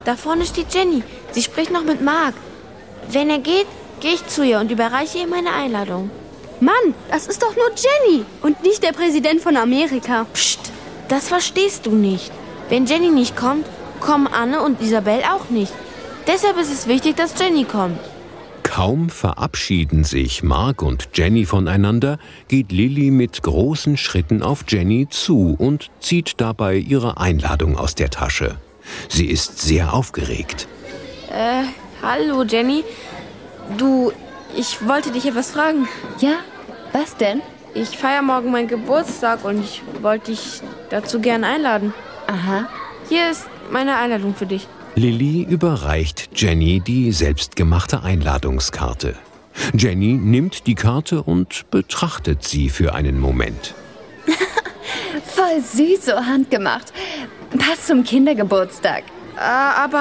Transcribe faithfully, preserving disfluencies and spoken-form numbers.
Da vorne steht Jenny. Sie spricht noch mit Mark. Wenn er geht, gehe ich zu ihr und überreiche ihr meine Einladung. Mann, das ist doch nur Jenny und nicht der Präsident von Amerika. Psst, das verstehst du nicht. Wenn Jenny nicht kommt, kommen Anne und Isabel auch nicht. Deshalb ist es wichtig, dass Jenny kommt. Kaum verabschieden sich Mark und Jenny voneinander, geht Lilli mit großen Schritten auf Jenny zu und zieht dabei ihre Einladung aus der Tasche. Sie ist sehr aufgeregt. Äh, hallo Jenny. Du, ich wollte dich etwas fragen. Ja, was denn? Ich feiere morgen meinen Geburtstag und ich wollte dich dazu gern einladen. Aha. Hier ist meine Einladung für dich. Lilli überreicht Jenny die selbstgemachte Einladungskarte. Jenny nimmt die Karte und betrachtet sie für einen Moment. Voll süß, so handgemacht. Passt zum Kindergeburtstag. Äh, aber